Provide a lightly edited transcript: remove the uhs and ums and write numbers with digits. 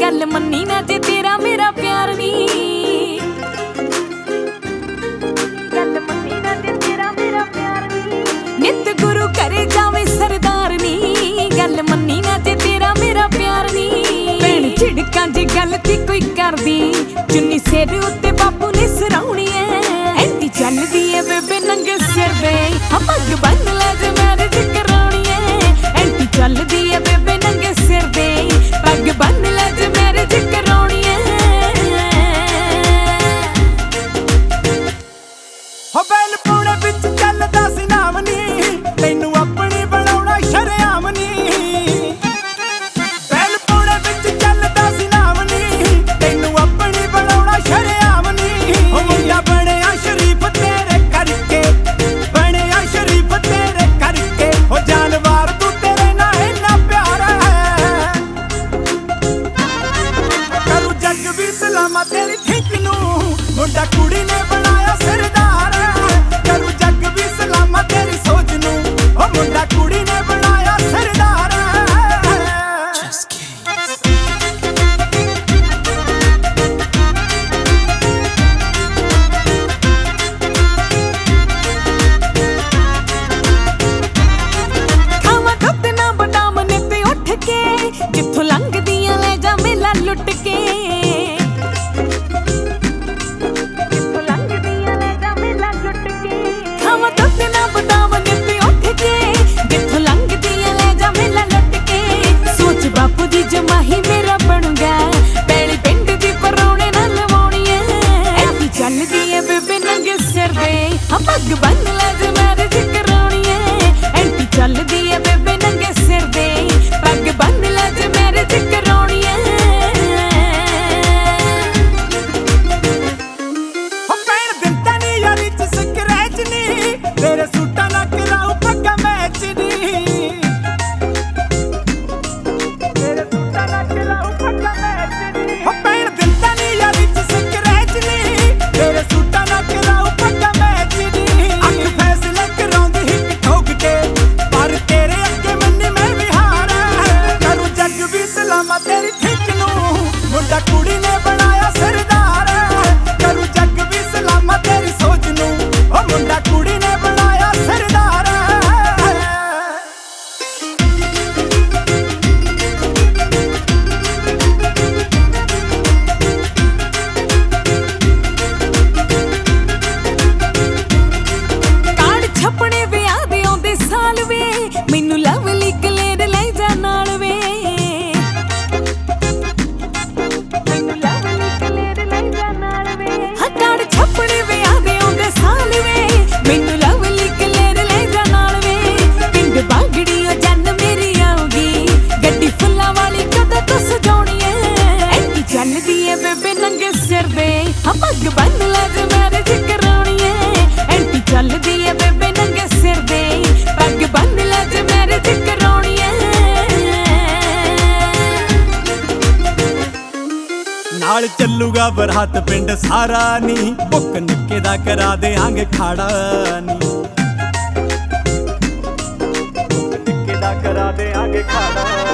गल मन्नी ना जे तेरा मेरा प्यार नी, गल मन्नी ना जे तेरा मेरा प्यार नी। नित गुरु करे जावे सरदार नी, गल मन्नी ना जे तेरा मेरा प्यार नी। भैन झिड़कां जे गलती कोई करदी, चुन्नी सिर उत्ते बापू ने सराउणी ऐ। एंटी चलदी ऐ बेबे नंगे सिर दे, पग बन लै जे मैरिज कराउणी ऐ। एंटी चलदी ऐ बेबे नंगे सिर दे, पग बन लै जे मैरिज कराउणी ऐ। हो बैल पौड़े विच चलदा सी नाम नी, तैनू अपनी बनाउणा शरेआम नी। बैल पौड़े विच चलदा सी नाम नी, तैनू अपनी बनाउणा शरेआम नी। हो मुंडा बणिया शरीफ तेरे करके, बणिया शरीफ तेरे करके। हो जानवर तू तेरे नाल इन्ना प्यार है, करू जग भी सलामा तेरी ठीक नू। मुंडा कुड़ी ने बनाया सरदार, करू जग भी सलामा तेरी सोच नू। ओ मुंडा कुड़ी ने बनाया सरदार। खावा दुध ना बदाम ने ते उठ के, जिथों लंघदियां ले जा मेला लुट के। खावा दुध ना बदाम ने ते उठ के, जिथों लंघदियां ले जा मेला लुट के। सोच बापू दी जमाही मेरा बनूगा, पैली पिंड दी परौणे नाल लवाउणी ऐ। ऐसी चलदी ऐ बेबे नंगे सिर दे, पग बन लै जे मैरिज कराउणी ऐ। एंटी चलदी ऐ बेबे नंगे सिर दे, पग बन लै जे मैरिज कराउणी ऐ। हो पैण दिंदा नी यारी च स्क्रैच नी, तेरे सूटां ना कराऊ पग्गा मैच नी। तेरे सूटां ना कराऊ पग्गा मैच नी। हो पैण दिंदा नी यारी च स्क्रैच नी, तेरे सूटां ना कराऊ पग्गा मैच नी। अख फैसले कराउंदी हिक ठोक के, पर तेरे अगे मन्नी मैं भी हार। करू जग भी सलामा तेरी ठीक नू, मुंडा कुड़ी ने बनाया सरदार। करू जग भी सलामा तेरी सोच नू, ओ मुंडा कुड़ी ने बनाया सरदार। ਕਾਰਡ ਛਪਣੇ ਵਿਆਹ ਦੇ ਆਉਂਦੇ ਸਾਲ ਵੇ, ਮੈਨੂੰ ਲਵਲੀ ਕਲੇਰ ਲੈ ਜਾ ਨਾਲ ਵੇ। ਮੈਨੂੰ ਲਵਲੀ ਕਲੇਰ ਲੈ ਜਾ ਨਾਲ ਵੇ। ਹਾਂ ਕਾਰਡ ਛਪਣੇ ਵਿਆਹ ਦੇ ਆਉਂਦੇ ਸਾਲ ਵੇ, ਮੈਨੂੰ ਲਵਲੀ ਕਲੇਰ ਲੈ ਜਾ ਨਾਲ ਵੇ। ਪਿੰਡ ਬਾਗੜੀ ਓ ਜੰਨ ਮੇਰੀ ਆਊਗੀ, ਗੱਡੀ ਫੁੱਲਾਂ ਵਾਲੀ ਕਦੋਂ ਤੋਂ ਸਜਾਉਣੀ ਐ। ਐਂਟੀ ਚੱਲਦੀ ਐ ਬੇਬੇ ਨੰਗੇ ਸਿਰ ਦੇ, ਪੱਗ ਬੰਨ ਲੈ ਜੇ ਮੈਰਿਜ ਕਰਾਉਣੀ ਐ। ਐਂਟੀ ਚੱਲਦੀ ਐ ਬੇਬੇ ਨੰਗੇ ਸਿਰ ਦੇ, ਪੱਗ ਬੰਨ ਲੈ ਜੇ ਮੈਰਿਜ ਕਰਾਉਣੀ ਐ। ਨਾਲ ਚੱਲੂਗਾ ਬਰਾਤ ਪਿੰਡ ਸਾਰਾ ਨੀ, ਬੁੱਕ ਨਿੱਕੇ ਦਾ ਕਰਾ ਦੇਾਂਗੇ ਖਾੜਾ ਨੀ। ਨਿੱਕੇ ਦਾ ਕਰਾ ਦੇਾਂਗੇ ਖਾੜਾ।